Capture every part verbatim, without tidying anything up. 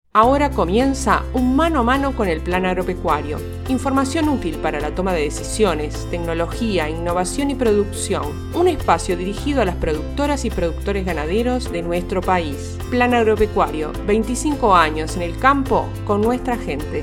Ahora comienza un mano a mano con el Plan Agropecuario. Información útil para la toma de decisiones, tecnología, innovación y producción. Un espacio dirigido a las productoras y productores ganaderos de nuestro país. Plan Agropecuario, veinticinco años en el campo con nuestra gente.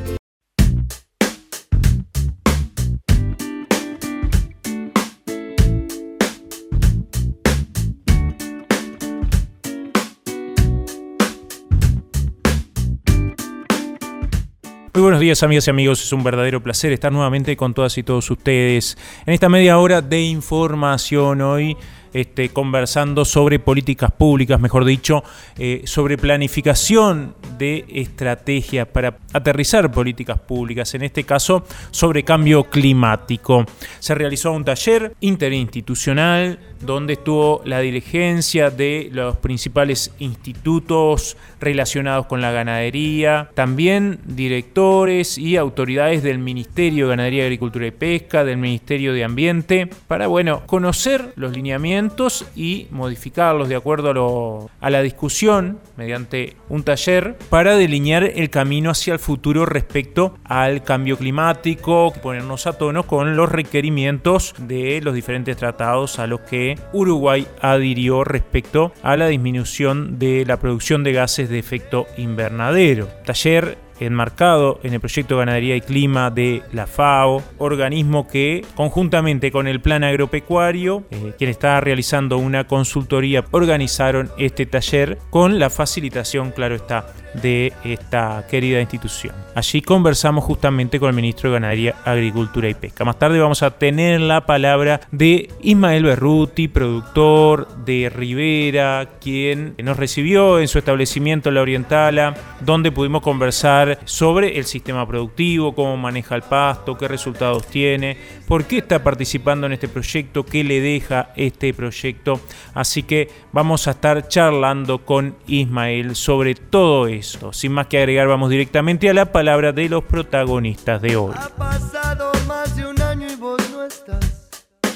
Muy buenos días, amigas y amigos, es un verdadero placer estar nuevamente con todas y todos ustedes en esta media hora de información hoy. Este, conversando sobre políticas públicas, mejor dicho, eh, sobre planificación de estrategias para aterrizar políticas públicas, en este caso sobre cambio climático. Se realizó un taller interinstitucional donde estuvo la dirigencia de los principales institutos relacionados con la ganadería, también directores y autoridades del Ministerio de Ganadería, Agricultura y Pesca, del Ministerio de Ambiente, para, bueno, conocer los lineamientos y modificarlos de acuerdo a, lo, a la discusión mediante un taller para delinear el camino hacia el futuro respecto al cambio climático, ponernos a tono con los requerimientos de los diferentes tratados a los que Uruguay adhirió respecto a la disminución de la producción de gases de efecto invernadero. Taller enmarcado en el proyecto Ganadería y Clima de la FAO, organismo que conjuntamente con el Plan Agropecuario, eh, quien está realizando una consultoría, organizaron este taller con la facilitación, claro está, de esta querida institución. Allí conversamos justamente con el ministro de Ganadería, Agricultura y Pesca. Más tarde vamos a tener la palabra de Ismael Berruti, productor de Rivera, quien nos recibió en su establecimiento en La Orientala, donde pudimos conversar sobre el sistema productivo, cómo maneja el pasto, qué resultados tiene, por qué está participando en este proyecto, qué le deja este proyecto. Así que vamos a estar charlando con Ismael sobre todo esto. Sin más que agregar, vamos directamente a la palabra de los protagonistas de hoy. Ha pasado más de un año y vos no estás,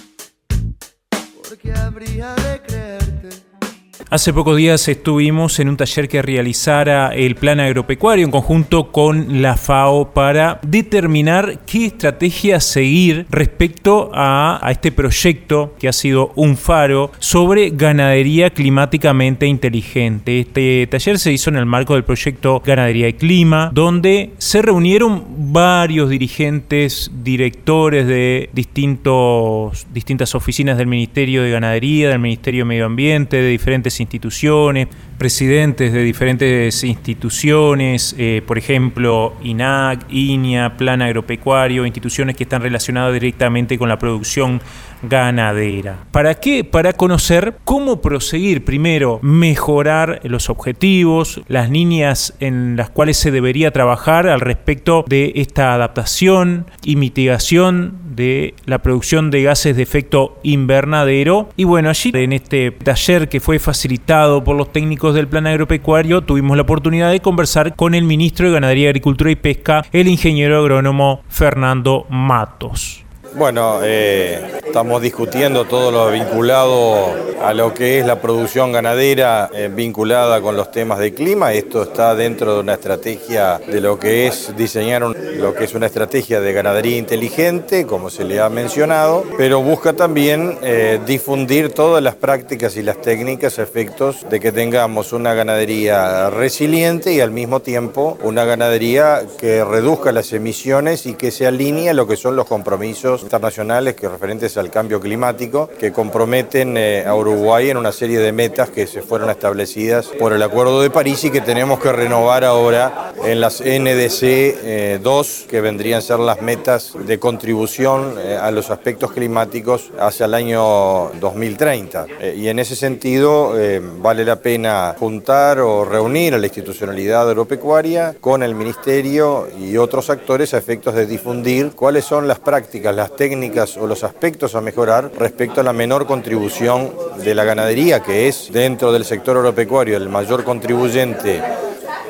porque habría de creerte. Hace pocos días estuvimos en un taller que realizara el Plan Agropecuario en conjunto con la FAO para determinar qué estrategia seguir respecto a, a este proyecto que ha sido un faro sobre ganadería climáticamente inteligente. Este taller se hizo en el marco del proyecto Ganadería y Clima, donde se reunieron varios dirigentes, directores de distintos, distintas oficinas del Ministerio de Ganadería, del Ministerio de Medio Ambiente, de diferentes instituciones, presidentes de diferentes instituciones, eh, por ejemplo, I N A C, I N I A, Plan Agropecuario, instituciones que están relacionadas directamente con la producción ganadera. ¿Para qué? Para conocer cómo proseguir, primero, mejorar los objetivos, las líneas en las cuales se debería trabajar al respecto de esta adaptación y mitigación de la producción de gases de efecto invernadero. Y bueno, allí en este taller que fue facilitado por los técnicos del Plan Agropecuario, tuvimos la oportunidad de conversar con el ministro de Ganadería, Agricultura y Pesca, el ingeniero agrónomo Fernando Matos. Bueno, eh, estamos discutiendo todo lo vinculado a lo que es la producción ganadera eh, vinculada con los temas de clima. Esto está dentro de una estrategia de lo que es diseñar un, lo que es una estrategia de ganadería inteligente, como se le ha mencionado, pero busca también eh, difundir todas las prácticas y las técnicas a efectos de que tengamos una ganadería resiliente y al mismo tiempo una ganadería que reduzca las emisiones y que se alinee a lo que son los compromisos internacionales que referentes al cambio climático que comprometen eh, a Uruguay en una serie de metas que se fueron establecidas por el Acuerdo de París y que tenemos que renovar ahora en las N D C dos, que vendrían a ser las metas de contribución eh, a los aspectos climáticos hacia el año dos mil treinta. Eh, y en ese sentido eh, vale la pena juntar o reunir a la institucionalidad agropecuaria con el Ministerio y otros actores a efectos de difundir cuáles son las prácticas, las técnicas o los aspectos a mejorar respecto a la menor contribución de la ganadería, que es dentro del sector agropecuario el mayor contribuyente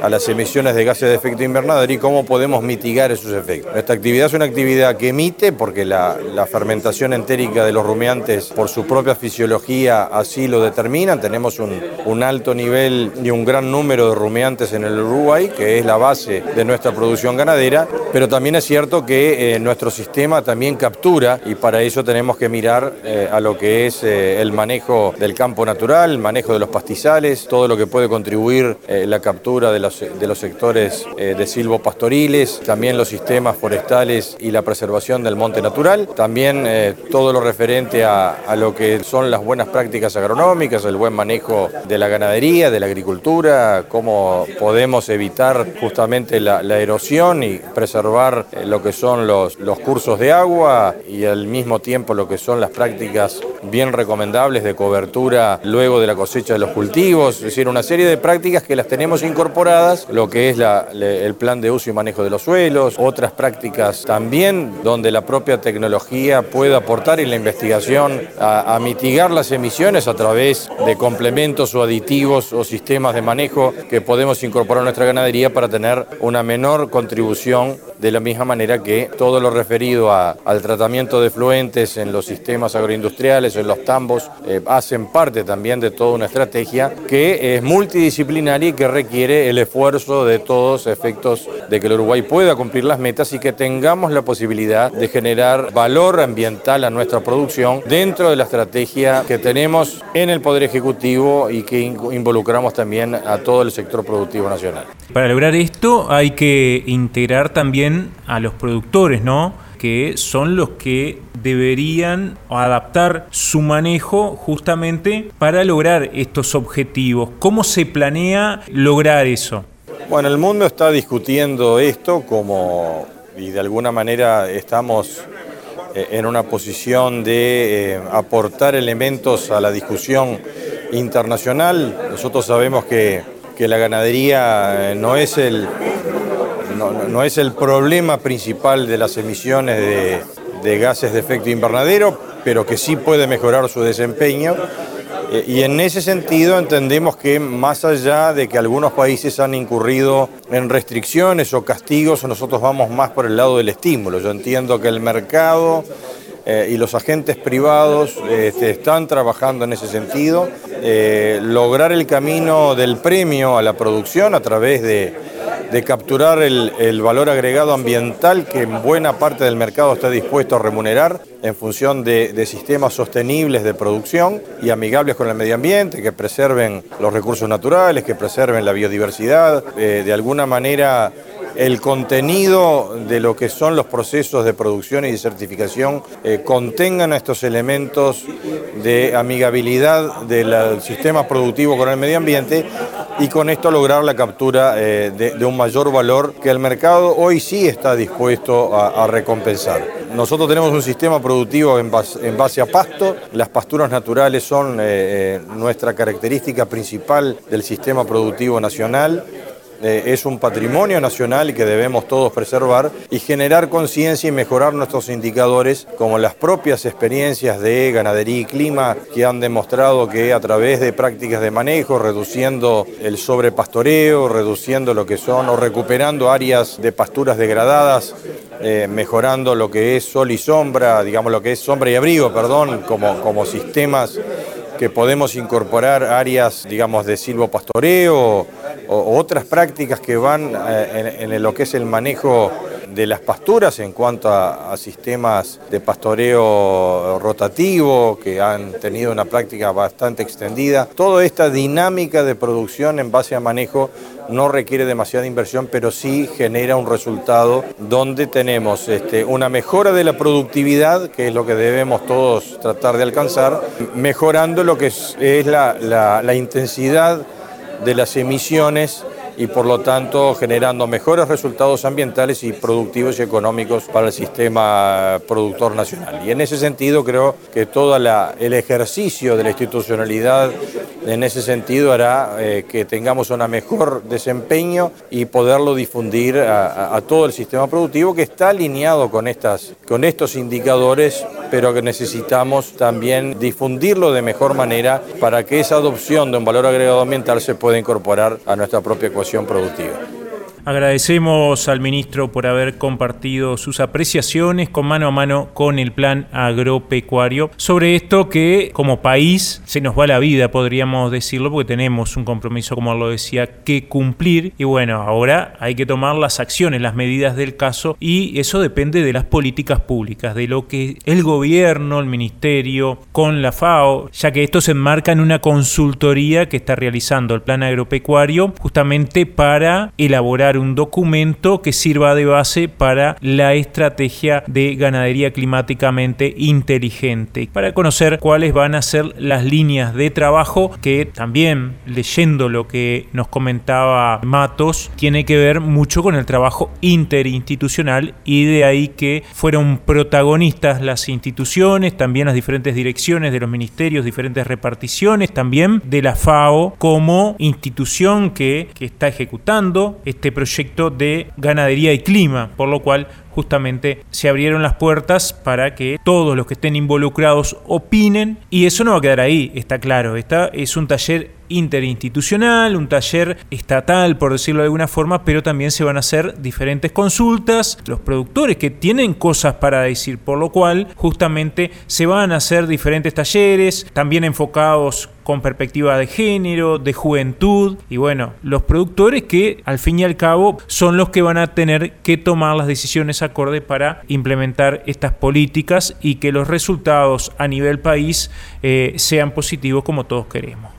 a las emisiones de gases de efecto invernadero y cómo podemos mitigar esos efectos. Esta actividad es una actividad que emite porque la, la fermentación entérica de los rumiantes por su propia fisiología así lo determinan. Tenemos un, un alto nivel y un gran número de rumiantes en el Uruguay, que es la base de nuestra producción ganadera, pero también es cierto que eh, nuestro sistema también captura y para eso tenemos que mirar eh, a lo que es eh, el manejo del campo natural, el manejo de los pastizales, todo lo que puede contribuir eh, la captura de los, de los sectores eh, de silvopastoriles, también los sistemas forestales y la preservación del monte natural, también eh, todo lo referente a, a lo que son las buenas prácticas agronómicas, el buen manejo de la ganadería, de la agricultura, cómo podemos evitar justamente la, la erosión y preservar eh, lo que son los, los cursos de agua y al mismo tiempo lo que son las prácticas bien recomendables de cobertura luego de la cosecha de los cultivos, es decir, una serie de prácticas que las tenemos incorporadas, lo que es la, le, el plan de uso y manejo de los suelos, otras prácticas también donde la propia tecnología puede aportar y la investigación a, a mitigar las emisiones a través de complementos o aditivos o sistemas de manejo que podemos incorporar a nuestra ganadería para tener una menor contribución, de la misma manera que todo lo referido a, al tratamiento de efluentes en los sistemas agroindustriales, en los tambos, eh, hacen parte también de toda una estrategia que es multidisciplinaria y que requiere el esfuerzo de todos a efectos de que el Uruguay pueda cumplir las metas y que tengamos la posibilidad de generar valor ambiental a nuestra producción dentro de la estrategia que tenemos en el Poder Ejecutivo y que involucramos también a todo el sector productivo nacional. Para lograr esto hay que integrar también a los productores, ¿no?, que son los que deberían adaptar su manejo justamente para lograr estos objetivos. ¿Cómo se planea lograr eso? Bueno, el mundo está discutiendo esto como, y de alguna manera estamos eh, en una posición de eh, aportar elementos a la discusión internacional. Nosotros sabemos que, que la ganadería no es el... No, no es el problema principal de las emisiones de, de gases de efecto invernadero, pero que sí puede mejorar su desempeño. Eh, y en ese sentido entendemos que más allá de que algunos países han incurrido en restricciones o castigos, nosotros vamos más por el lado del estímulo. Yo entiendo que el mercado eh, y los agentes privados eh, están trabajando en ese sentido. Eh, lograr el camino del premio a la producción a través de de capturar el, el valor agregado ambiental que en buena parte del mercado está dispuesto a remunerar en función de, de sistemas sostenibles de producción y amigables con el medio ambiente, que preserven los recursos naturales, que preserven la biodiversidad, eh, de alguna manera el contenido de lo que son los procesos de producción y de certificación eh, contengan estos elementos de amigabilidad del sistema productivo con el medio ambiente y con esto lograr la captura eh, de, de un mayor valor que el mercado hoy sí está dispuesto a, a recompensar. Nosotros tenemos un sistema productivo en base, en base a pasto. Las pasturas naturales son eh, nuestra característica principal del sistema productivo nacional. Eh, es un patrimonio nacional que debemos todos preservar y generar conciencia y mejorar nuestros indicadores, como las propias experiencias de ganadería y clima que han demostrado que a través de prácticas de manejo, reduciendo el sobrepastoreo, reduciendo lo que son o recuperando áreas de pasturas degradadas, eh, mejorando lo que es sol y sombra, digamos lo que es sombra y abrigo, perdón, como, como sistemas que podemos incorporar áreas, digamos, de silvopastoreo o, o otras prácticas que van eh, en, en lo que es el manejo de las pasturas en cuanto a, a sistemas de pastoreo rotativo que han tenido una práctica bastante extendida. Toda esta dinámica de producción en base a manejo no requiere demasiada inversión, pero sí genera un resultado donde tenemos este, una mejora de la productividad, que es lo que debemos todos tratar de alcanzar, mejorando lo que es, es la, la, la intensidad de las emisiones y por lo tanto generando mejores resultados ambientales y productivos y económicos para el sistema productor nacional. Y en ese sentido creo que todo el ejercicio de la institucionalidad en ese sentido hará eh, que tengamos un mejor desempeño y poderlo difundir a, a, a todo el sistema productivo que está alineado con, estas, con estos indicadores, pero que necesitamos también difundirlo de mejor manera para que esa adopción de un valor agregado ambiental se pueda incorporar a nuestra propia ecuación productiva. Agradecemos al ministro por haber compartido sus apreciaciones con mano a mano con el plan agropecuario sobre esto que como país se nos va la vida, podríamos decirlo, porque tenemos un compromiso, como lo decía, que cumplir y bueno, ahora hay que tomar las acciones, las medidas del caso y eso depende de las políticas públicas, de lo que el gobierno, el ministerio, con la FAO, ya que esto se enmarca en una consultoría que está realizando el plan agropecuario justamente para elaborar un documento que sirva de base para la estrategia de ganadería climáticamente inteligente, para conocer cuáles van a ser las líneas de trabajo que también, leyendo lo que nos comentaba Matos, tiene que ver mucho con el trabajo interinstitucional y de ahí que fueron protagonistas las instituciones, también las diferentes direcciones de los ministerios, diferentes reparticiones, también de la FAO como institución que, que está ejecutando este proyecto de ganadería y clima, por lo cual justamente se abrieron las puertas para que todos los que estén involucrados opinen y eso no va a quedar ahí, está claro, esta es un taller interinstitucional, un taller estatal, por decirlo de alguna forma, pero también se van a hacer diferentes consultas, los productores que tienen cosas para decir, por lo cual justamente se van a hacer diferentes talleres, también enfocados con perspectiva de género, de juventud y bueno, los productores que al fin y al cabo son los que van a tener que tomar las decisiones acorde para implementar estas políticas y que los resultados a nivel país eh, sean positivos como todos queremos.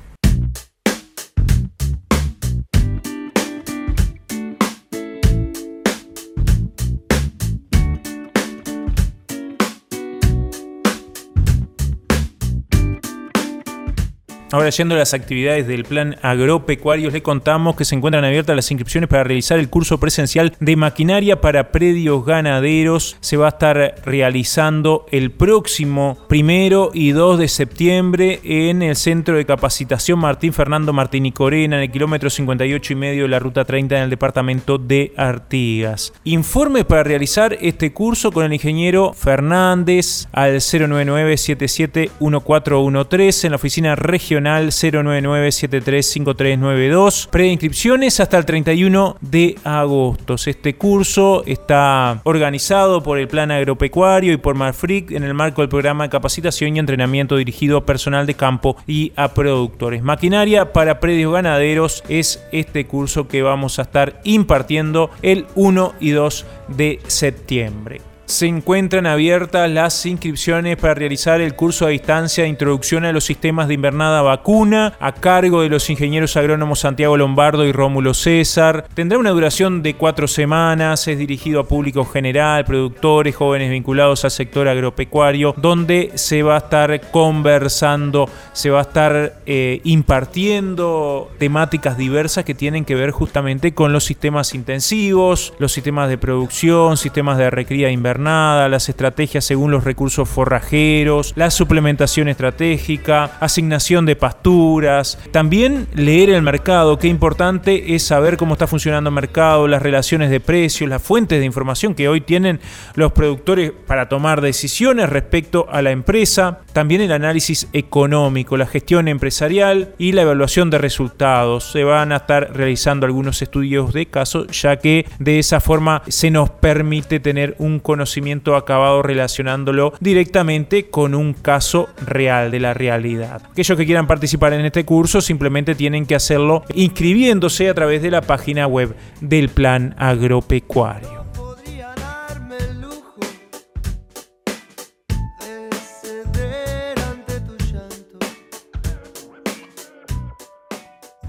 Ahora, yendo a las actividades del plan agropecuario, les contamos que se encuentran abiertas las inscripciones para realizar el curso presencial de maquinaria para predios ganaderos. Se va a estar realizando el próximo primero y dos de septiembre en el Centro de Capacitación Martín Fernando Martín Corena, en el kilómetro cincuenta y ocho y medio de la ruta treinta en el departamento de Artigas. Informe para realizar este curso con el ingeniero Fernández al cero nueve nueve siete siete uno cuatro uno tres en la oficina regional cero nueve nueve siete tres cinco tres nueve dos. Preinscripciones hasta el treinta y uno de agosto. Este curso está organizado por el Plan Agropecuario y por Marfrig en el marco del programa de capacitación y entrenamiento dirigido a personal de campo y a productores. Maquinaria para predios ganaderos es este curso que vamos a estar impartiendo el uno y dos de septiembre. Se encuentran abiertas las inscripciones para realizar el curso a distancia de introducción a los sistemas de invernada vacuna a cargo de los ingenieros agrónomos Santiago Lombardo y Rómulo César. Tendrá una duración de cuatro semanas, es dirigido a público general, productores, jóvenes vinculados al sector agropecuario, donde se va a estar conversando, se va a estar eh, impartiendo temáticas diversas que tienen que ver justamente con los sistemas intensivos, los sistemas de producción, sistemas de recría invernada, las estrategias según los recursos forrajeros, la suplementación estratégica, asignación de pasturas, también leer el mercado. Qué importante es saber cómo está funcionando el mercado, las relaciones de precios, las fuentes de información que hoy tienen los productores para tomar decisiones respecto a la empresa, también el análisis económico, la gestión empresarial y la evaluación de resultados. Se van a estar realizando algunos estudios de caso, ya que de esa forma se nos permite tener un conocimiento conocimiento acabado relacionándolo directamente con un caso real de la realidad. Aquellos que quieran participar en este curso simplemente tienen que hacerlo inscribiéndose a través de la página web del Plan Agropecuario.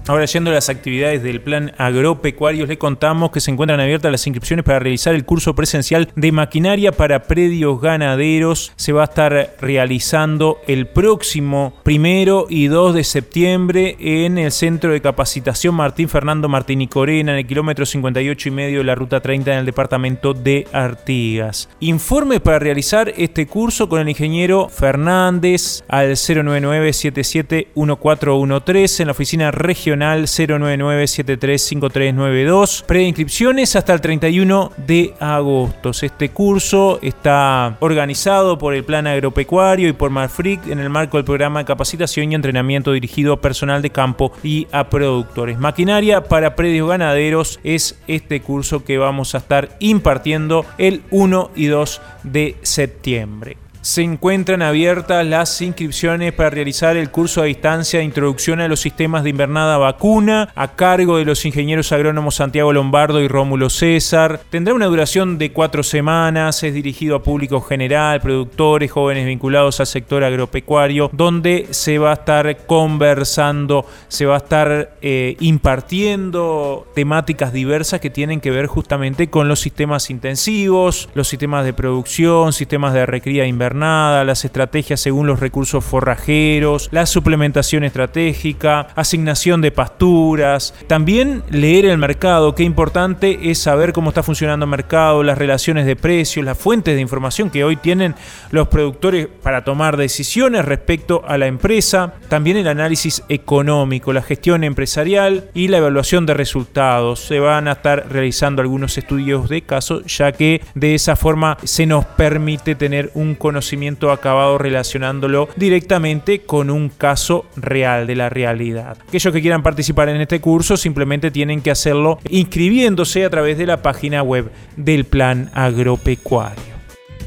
Ahora, yendo a las actividades del Plan Agropecuario, le contamos que se encuentran abiertas las inscripciones para realizar el curso presencial de maquinaria para predios ganaderos. Se va a estar realizando el próximo primero y dos de septiembre en el Centro de Capacitación Martín Fernando Martín y Corena, en el kilómetro cincuenta y ocho y medio de la ruta treinta en el departamento de Artigas. Informe para realizar este curso con el ingeniero Fernández al cero nueve nueve siete siete uno cuatro uno tres en la oficina regional cero nueve nueve siete tres cinco tres nueve dos. Preinscripciones hasta el treinta y uno de agosto. Este curso está organizado por el Plan Agropecuario y por Marfrig en el marco del programa de capacitación y entrenamiento dirigido a personal de campo y a productores. Maquinaria para predios ganaderos es este curso que vamos a estar impartiendo el uno y dos de septiembre. Se encuentran abiertas las inscripciones para realizar el curso a distancia de introducción a los sistemas de invernada vacuna a cargo de los ingenieros agrónomos Santiago Lombardo y Rómulo César. Tendrá una duración de cuatro semanas, es dirigido a público general, productores, jóvenes vinculados al sector agropecuario, donde se va a estar conversando, se va a estar eh, impartiendo temáticas diversas que tienen que ver justamente con los sistemas intensivos, los sistemas de producción, sistemas de recría invernada, las estrategias según los recursos forrajeros, la suplementación estratégica, asignación de pasturas, también leer el mercado. Qué importante es saber cómo está funcionando el mercado, las relaciones de precios, las fuentes de información que hoy tienen los productores para tomar decisiones respecto a la empresa, también el análisis económico, la gestión empresarial y la evaluación de resultados. Se van a estar realizando algunos estudios de caso, ya que de esa forma se nos permite tener un conocimiento acabado relacionándolo directamente con un caso real de la realidad. Aquellos que quieran participar en este curso simplemente tienen que hacerlo inscribiéndose a través de la página web del Plan Agropecuario.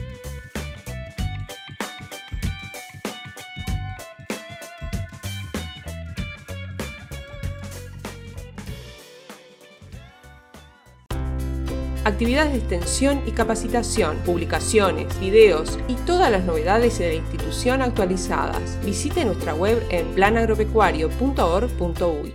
Actividades de extensión y capacitación, publicaciones, videos y todas las novedades de la institución actualizadas. Visite nuestra web en plan agropecuario punto org punto uy.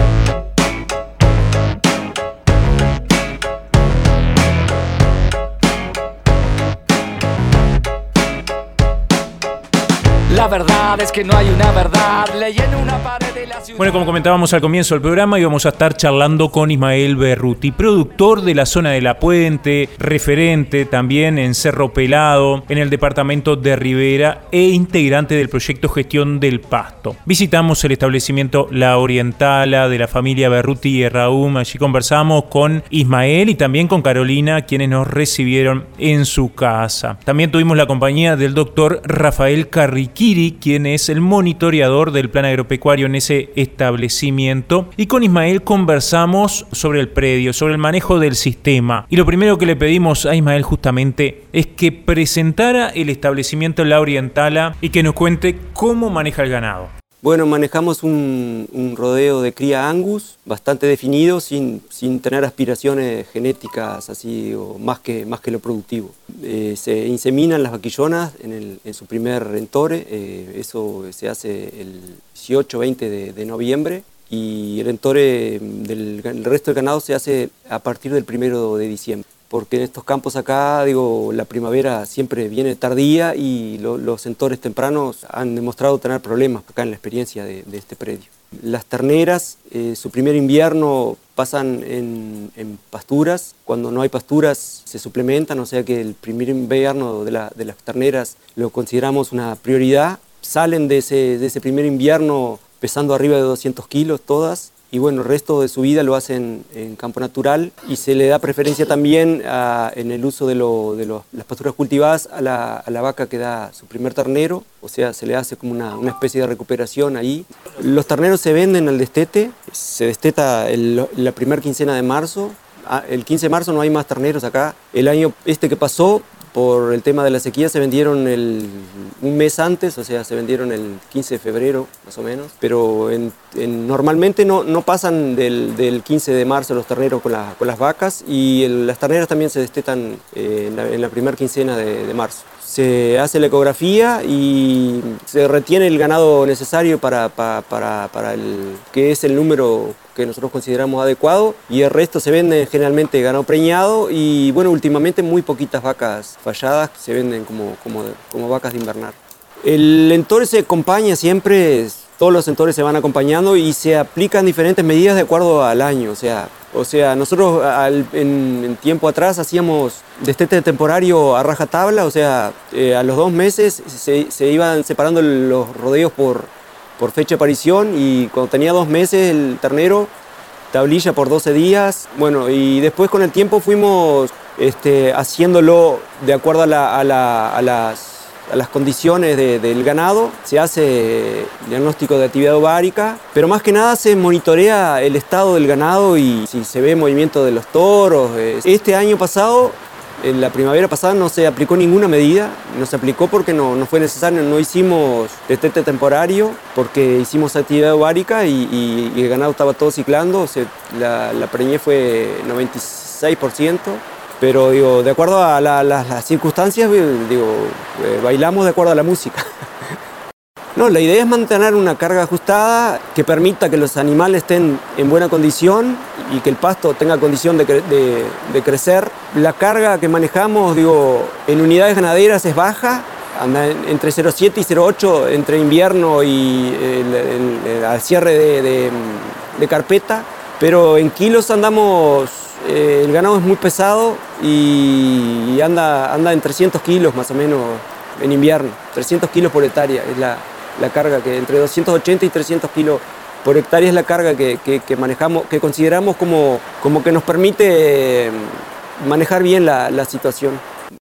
La verdad es que no hay una verdad, leyendo una pared de la ciudad. Bueno, como comentábamos al comienzo del programa, íbamos a estar charlando con Ismael Berruti, productor de la zona de La Puente, referente también en Cerro Pelado, en el departamento de Rivera e integrante del proyecto Gestión del Pasto. Visitamos el establecimiento La Orientala de la familia Berruti y Erraum. Allí conversamos con Ismael y también con Carolina, quienes nos recibieron en su casa. También tuvimos la compañía del doctor Rafael Carriquiri, quien es el monitoreador del Plan Agropecuario en ese establecimiento, y con Ismael conversamos sobre el predio, sobre el manejo del sistema. Y lo primero que le pedimos a Ismael justamente es que presentara el establecimiento La Orientala y que nos cuente cómo maneja el ganado. Bueno, manejamos un, un rodeo de cría Angus bastante definido, sin, sin tener aspiraciones genéticas así o más que, más que lo productivo. Eh, se inseminan las vaquillonas en, el, en su primer rentore, eh, eso se hace el dieciocho veinte de, de noviembre, y el rentore del el resto del ganado se hace a partir del primero de diciembre. Porque en estos campos acá, digo, la primavera siempre viene tardía y lo, los entores tempranos han demostrado tener problemas acá en la experiencia de, de este predio. Las terneras, eh, su primer invierno pasan en, en pasturas. Cuando no hay pasturas se suplementan, o sea que el primer invierno de, la, de las terneras lo consideramos una prioridad. Salen de ese, de ese primer invierno pesando arriba de doscientos kilos todas. Y bueno, el resto de su vida lo hacen en campo natural, y se le da preferencia también a, en el uso de, lo, de lo, las pasturas cultivadas a la, a la vaca que da su primer ternero, o sea, se le hace como una, una especie de recuperación ahí. Los terneros se venden al destete, se desteta el, la primera quincena de marzo. El quince de marzo no hay más terneros acá. El año este que pasó, por el tema de la sequía, se vendieron el, un mes antes, o sea, se vendieron el quince de febrero, más o menos. Pero en, en, normalmente no, no pasan del, del quince de marzo los terneros con, la, con las vacas, y el, las terneras también se destetan eh, en la, en la primera quincena de, de marzo. se hace la ecografía y se retiene el ganado necesario para, para, para, para el que es el número que nosotros consideramos adecuado, y el resto se vende generalmente ganado preñado y bueno, últimamente muy poquitas vacas falladas se venden como, como, como vacas de invernar. El entore se acompaña siempre, todos los entores se van acompañando y se aplican diferentes medidas de acuerdo al año. O sea, o sea nosotros al, en, en tiempo atrás hacíamos destete temporario a rajatabla, o sea, eh, a los dos meses se, se iban separando los rodeos por, por fecha de aparición, y cuando tenía dos meses el ternero, tablilla por doce días. Bueno, y después con el tiempo fuimos este, haciéndolo de acuerdo a, la, a, la, a las... a las condiciones de, del ganado. Se hace diagnóstico de actividad ovárica, pero más que nada se monitorea el estado del ganado y si se ve movimiento de los toros. Este año pasado, en la primavera pasada, no se aplicó ninguna medida, no se aplicó porque no, no fue necesario, no hicimos destete temporario porque hicimos actividad ovárica y, y, y el ganado estaba todo ciclando, o sea, la, la preñez fue noventa y seis por ciento. Pero digo, de acuerdo a la, la, las circunstancias, digo, eh, bailamos de acuerdo a la música. No, la idea es mantener una carga ajustada que permita que los animales estén en buena condición y que el pasto tenga condición de, de, de crecer. La carga que manejamos, digo, en unidades ganaderas es baja, anda entre cero coma siete y cero coma ocho entre invierno y el, el, el, al cierre de, de, de carpeta, pero en kilos andamos... Eh, el ganado es muy pesado y anda, anda en trescientos kilos más o menos en invierno, trescientos kilos por hectárea es la, la carga, que entre doscientos ochenta y trescientos kilos por hectárea es la carga que, que, que manejamos, que consideramos como, como que nos permite manejar bien la, la situación.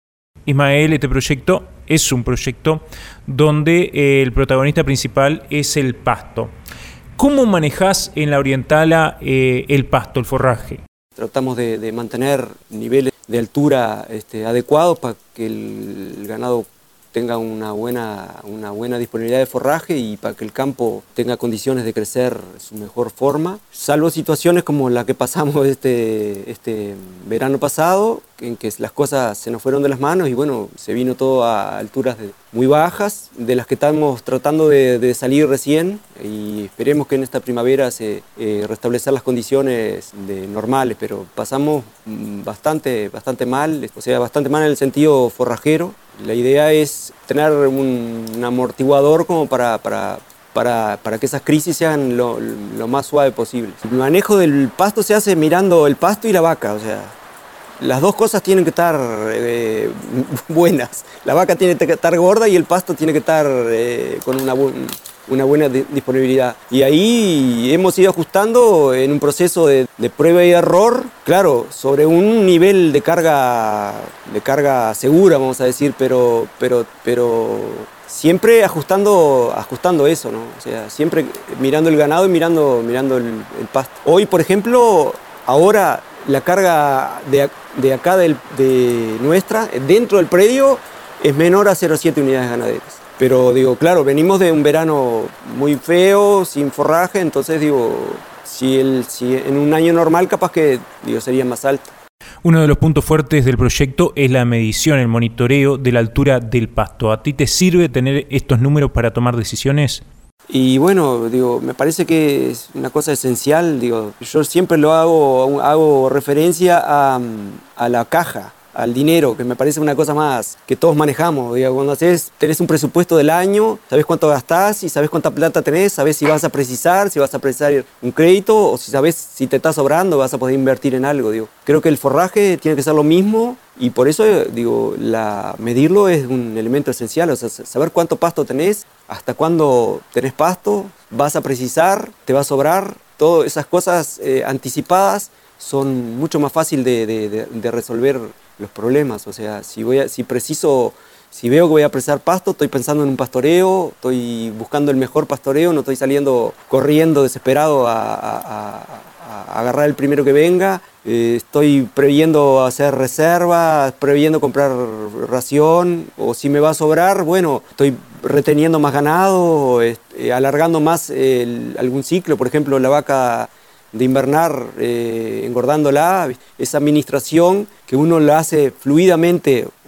Ismael, este proyecto es un proyecto donde eh, el protagonista principal es el pasto. ¿Cómo manejás en la Orientala eh, el pasto, el forraje? Tratamos de, de mantener niveles de altura este, adecuados para que el, el ganado tenga una buena, una buena disponibilidad de forraje y para que el campo tenga condiciones de crecer de su mejor forma, salvo situaciones como la que pasamos este, este verano pasado, en que las cosas se nos fueron de las manos y bueno, se vino todo a alturas de, muy bajas, de las que estamos tratando de, de salir recién, y esperemos que en esta primavera se eh, restablecer las condiciones de normales, pero pasamos bastante, bastante mal, o sea, bastante mal en el sentido forrajero. La idea es tener un, un amortiguador como para, para, para, para que esas crisis sean lo, lo más suave posible. El manejo del pasto se hace mirando el pasto y la vaca, o sea, las dos cosas tienen que estar eh, buenas. La vaca tiene que estar gorda y el pasto tiene que estar eh, con una, bu una buena disponibilidad. Y ahí hemos ido ajustando en un proceso de, de prueba y error, claro, sobre un nivel de carga, de carga segura, vamos a decir, pero, pero, pero siempre ajustando, ajustando eso, ¿no? O sea, siempre mirando el ganado y mirando, mirando el, el pasto. Hoy, por ejemplo, ahora la carga de, de acá del, de nuestra, dentro del predio, es menor a cero coma siete unidades ganaderas. Pero digo, claro, venimos de un verano muy feo, sin forraje, entonces digo, si, el, si en un año normal capaz que digo, sería más alto. Uno de los puntos fuertes del proyecto es la medición, el monitoreo de la altura del pasto. ¿A ti te sirve tener estos números para tomar decisiones? Y bueno, digo, me parece que es una cosa esencial. Digo, yo siempre lo hago, hago referencia a, a la caja, al dinero, que me parece una cosa más que todos manejamos. Digo, cuando haces, tenés un presupuesto del año, sabés cuánto gastás y sabés cuánta plata tenés, sabés si vas a precisar, si vas a precisar un crédito o si sabés si te está sobrando, vas a poder invertir en algo. Digo, creo que el forraje tiene que ser lo mismo y por eso digo, la, medirlo es un elemento esencial. O sea, saber cuánto pasto tenés, hasta cuándo tenés pasto, vas a precisar, te va a sobrar, todas esas cosas eh, anticipadas son mucho más fácil de, de, de, de resolver los problemas. O sea, si, voy a, si preciso, si veo que voy a precisar pasto, estoy pensando en un pastoreo, estoy buscando el mejor pastoreo, no estoy saliendo corriendo desesperado a, a, a, a agarrar el primero que venga, eh, estoy previendo hacer reservas, previendo comprar ración, o si me va a sobrar, bueno, estoy reteniendo más ganado, eh, alargando más el, algún ciclo, por ejemplo, la vaca de invernar, eh, engordándola, esa administración que uno la hace fluidamente,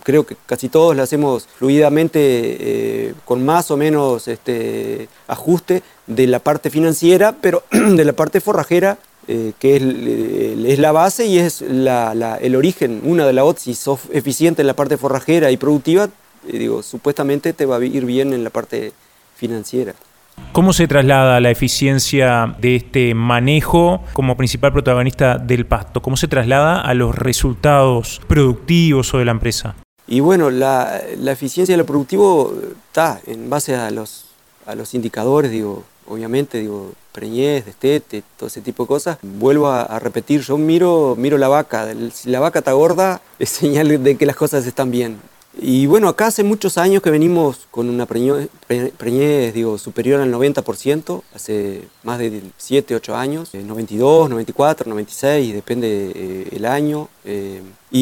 creo que casi todos lo hacemos fluidamente, eh, con más o menos este, ajuste de la parte financiera, pero de la parte forrajera, eh, que es, es la base y es la, la, el origen, una de la otra. Si sos eficiente en la parte forrajera y productiva, eh, digo, supuestamente te va a ir bien en la parte financiera. ¿Cómo se traslada la eficiencia de este manejo como principal protagonista del pasto? ¿Cómo se traslada a los resultados productivos o de la empresa? Y bueno, la, la eficiencia de lo productivo está en base a los, a los indicadores, digo, obviamente, digo, preñez, destete, todo ese tipo de cosas. Vuelvo a, a repetir, yo miro, miro la vaca. Si la vaca está gorda, es señal de que las cosas están bien. Y bueno, acá hace muchos años que venimos con una preñez, preñez digo, superior al noventa por ciento, hace más de siete, ocho años, noventa y dos, noventa y cuatro, noventa y seis, depende eh, el año. Eh,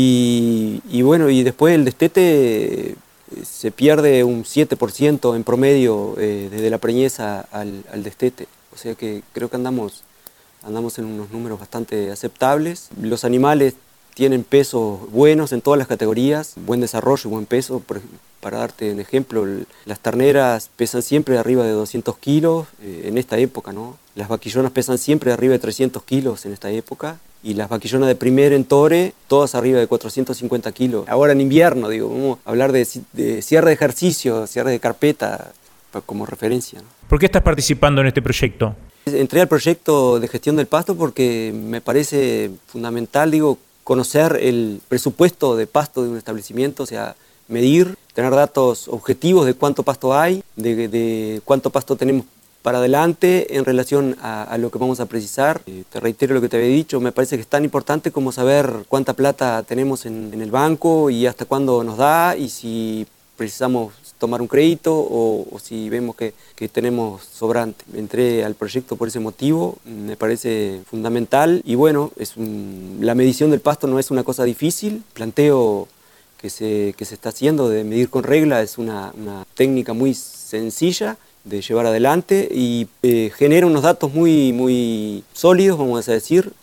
y, y bueno, y después el destete eh, se pierde un siete por ciento en promedio eh, desde la preñez al, al destete. O sea que creo que andamos, andamos en unos números bastante aceptables. Los animales tienen pesos buenos en todas las categorías, buen desarrollo, buen peso. Por, para darte un ejemplo, las terneras pesan siempre arriba de doscientos kilos eh, en esta época, ¿no? Las vaquillonas pesan siempre arriba de trescientos kilos en esta época. Y las vaquillonas de primer entore, todas arriba de cuatrocientos cincuenta kilos. Ahora en invierno, digo, vamos a hablar de, de cierre de ejercicio, cierre de carpeta, como referencia, ¿no? ¿Por qué estás participando en este proyecto? Entré al proyecto de gestión del pasto porque me parece fundamental, digo, conocer el presupuesto de pasto de un establecimiento, o sea, medir, tener datos objetivos de cuánto pasto hay, de, de cuánto pasto tenemos para adelante en relación a, a lo que vamos a precisar. Eh, te reitero lo que te había dicho, me parece que es tan importante como saber cuánta plata tenemos en, en el banco y hasta cuándo nos da y si precisamos tomar un crédito o, o si vemos que, que tenemos sobrante. Entré al proyecto por ese motivo, me parece fundamental y bueno, es un, la medición del pasto no es una cosa difícil, planteo que se, que se está haciendo de medir con regla es una, una técnica muy sencilla de llevar adelante y eh, genera unos datos muy, muy sólidos, vamos a decir,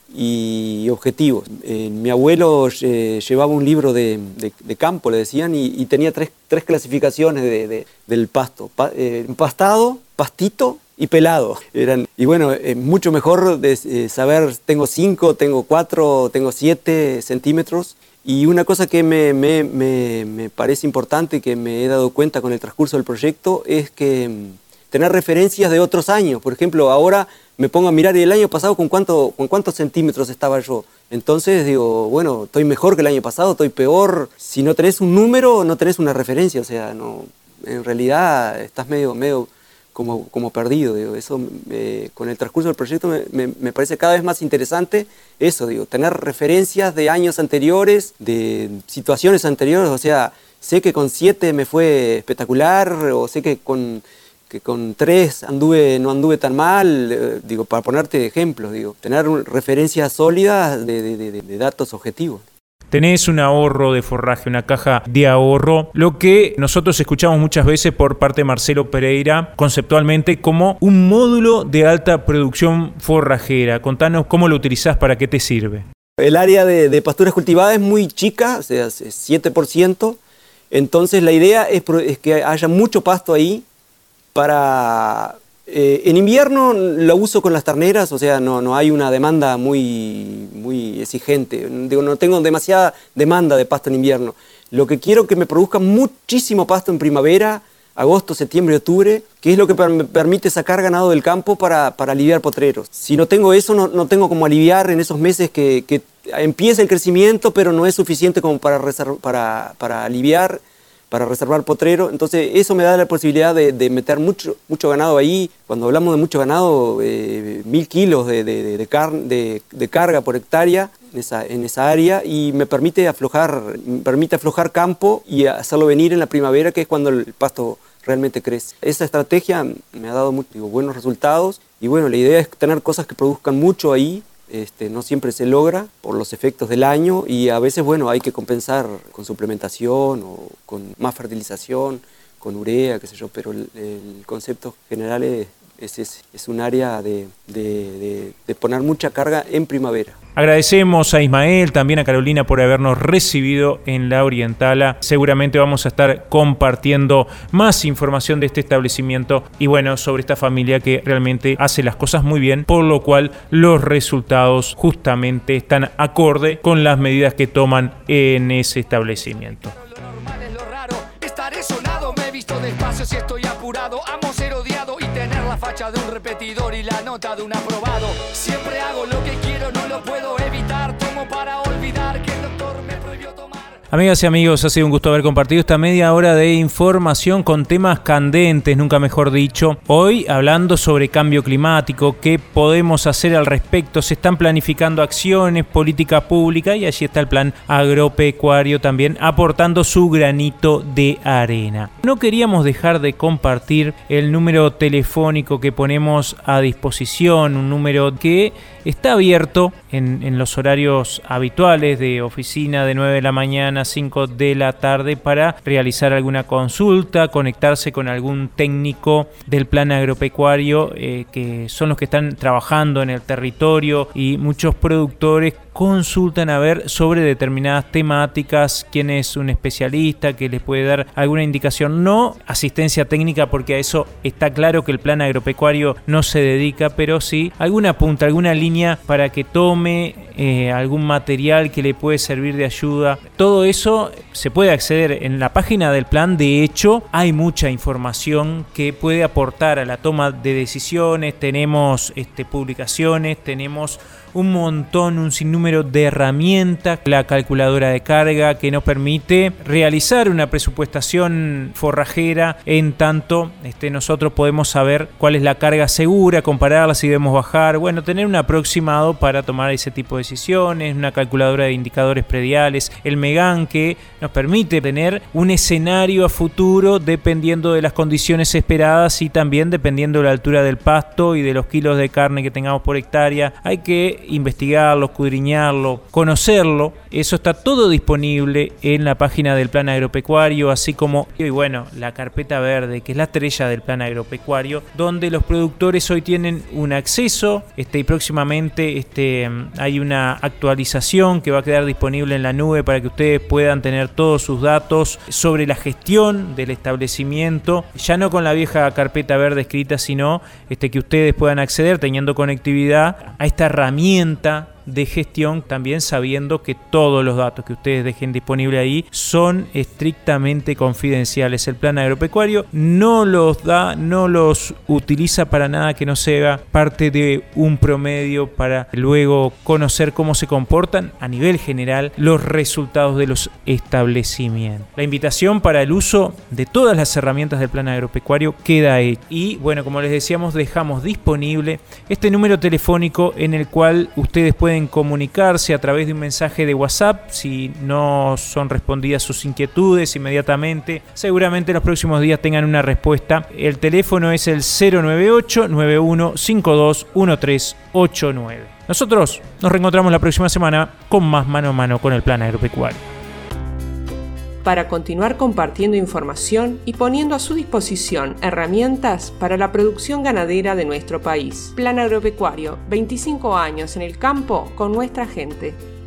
y objetivos. Eh, mi abuelo eh, llevaba un libro de, de, de campo, le decían, y, y tenía tres, tres clasificaciones de, de, del pasto. Pa, eh, pastado, pastito y pelado. Eran, y bueno, es eh, mucho mejor de, eh, saber, tengo cinco, tengo cuatro, tengo siete centímetros. Y una cosa que me, me, me, me parece importante, que me he dado cuenta con el transcurso del proyecto, es que tener referencias de otros años. Por ejemplo, ahora me pongo a mirar y el año pasado con, cuánto, con cuántos centímetros estaba yo. Entonces digo, bueno, estoy mejor que el año pasado, estoy peor. Si no tenés un número, no tenés una referencia. O sea, no, en realidad estás medio, medio como, como perdido. Digo. Eso eh, con el transcurso del proyecto me, me, me parece cada vez más interesante eso, digo, tener referencias de años anteriores, de situaciones anteriores. O sea, sé que con siete me fue espectacular, o sé que con... que con tres anduve, no anduve tan mal, eh, digo, para ponerte ejemplos, digo, tener referencias sólidas de, de, de, de datos objetivos. Tenés un ahorro de forraje, una caja de ahorro, lo que nosotros escuchamos muchas veces por parte de Marcelo Pereira conceptualmente como un módulo de alta producción forrajera. Contanos cómo lo utilizás, para qué te sirve. El área de, de pasturas cultivadas es muy chica, o sea, es siete por ciento, entonces la idea es, es que haya mucho pasto ahí. Para, eh, en invierno lo uso con las terneras, o sea, no, no hay una demanda muy, muy exigente. Digo, no tengo demasiada demanda de pasto en invierno. Lo que quiero es que me produzca muchísimo pasto en primavera, agosto, septiembre, octubre, que es lo que me permite sacar ganado del campo para, para aliviar potreros. Si no tengo eso, no, no tengo como aliviar en esos meses que, que empieza el crecimiento, pero no es suficiente como para, para, para aliviar, para reservar potrero. Entonces eso me da la posibilidad de, de meter mucho, mucho ganado ahí. Cuando hablamos de mucho ganado, eh, mil kilos de, de, de, car de, de carga por hectárea en esa, en esa área, y me permite aflojar, me permite aflojar campo y hacerlo venir en la primavera, que es cuando el pasto realmente crece. Esa estrategia me ha dado muy, digo, buenos resultados, y bueno, la idea es tener cosas que produzcan mucho ahí. Este, no siempre se logra por los efectos del año, y a veces, bueno, hay que compensar con suplementación o con más fertilización, con urea, qué sé yo, pero el, el concepto general es es ese, es un área de, de, de, de poner mucha carga en primavera. Agradecemos a Ismael, también a Carolina por habernos recibido en La Orientala. Seguramente vamos a estar compartiendo más información de este establecimiento y bueno, sobre esta familia que realmente hace las cosas muy bien, por lo cual los resultados justamente están acorde con las medidas que toman en ese establecimiento. Lo normal es lo raro, estaré sonado, me he visto despacio si estoy apurado, amo ser odiado y tener la facha de un repetidor y la nota de un aprobado. Siempre hago lo que quiero, no lo puedo evitar, tomo para olvidar que el doctor me prohibió tomar. Amigas y amigos, ha sido un gusto haber compartido esta media hora de información con temas candentes, nunca mejor dicho. Hoy hablando sobre cambio climático, qué podemos hacer al respecto. Se están planificando acciones, política pública y allí está el plan agropecuario también aportando su granito de arena. No queríamos dejar de compartir el número telefónico que ponemos a disposición, un número que está abierto en, en los horarios habituales de oficina de nueve de la mañana a cinco de la tarde para realizar alguna consulta, conectarse con algún técnico del plan agropecuario eh, que son los que están trabajando en el territorio y muchos productores consultan a ver sobre determinadas temáticas, quién es un especialista que les puede dar alguna indicación, no asistencia técnica porque a eso está claro que el plan agropecuario no se dedica, pero sí alguna punta, alguna línea para que tome eh, algún material que le puede servir de ayuda. Todo eso se puede acceder en la página del plan. De hecho, hay mucha información que puede aportar a la toma de decisiones. Tenemos este, publicaciones, tenemos un montón, un sinnúmero de herramientas, la calculadora de carga que nos permite realizar una presupuestación forrajera en tanto este, nosotros podemos saber cuál es la carga segura, compararla si debemos bajar, bueno, tener un aproximado para tomar ese tipo de decisiones, una calculadora de indicadores prediales, el Megan que nos permite tener un escenario a futuro dependiendo de las condiciones esperadas y también dependiendo de la altura del pasto y de los kilos de carne que tengamos por hectárea. Hay que investigarlo, escudriñarlo, conocerlo. Eso está todo disponible en la página del plan agropecuario, así como, y bueno, la carpeta verde, que es la estrella del plan agropecuario, donde los productores hoy tienen un acceso, este, y próximamente este, hay una actualización que va a quedar disponible en la nube para que ustedes puedan tener todos sus datos sobre la gestión del establecimiento, ya no con la vieja carpeta verde escrita, sino este, que ustedes puedan acceder teniendo conectividad a esta herramienta de gestión, también sabiendo que todos los datos que ustedes dejen disponible ahí son estrictamente confidenciales. El plan agropecuario no los da, no los utiliza para nada que no sea parte de un promedio para luego conocer cómo se comportan a nivel general los resultados de los establecimientos. La invitación para el uso de todas las herramientas del plan agropecuario queda ahí. Y bueno, como les decíamos, dejamos disponible este número telefónico en el cual ustedes pueden comunicarse a través de un mensaje de WhatsApp. Si no son respondidas sus inquietudes inmediatamente, seguramente en los próximos días tengan una respuesta. El teléfono es el cero nueve ocho nueve uno cinco dos uno tres ocho nueve. Nosotros nos reencontramos la próxima semana con más Mano a Mano con el plan agropecuario. Para continuar compartiendo información y poniendo a su disposición herramientas para la producción ganadera de nuestro país. Plan Agropecuario, veinticinco años en el campo con nuestra gente.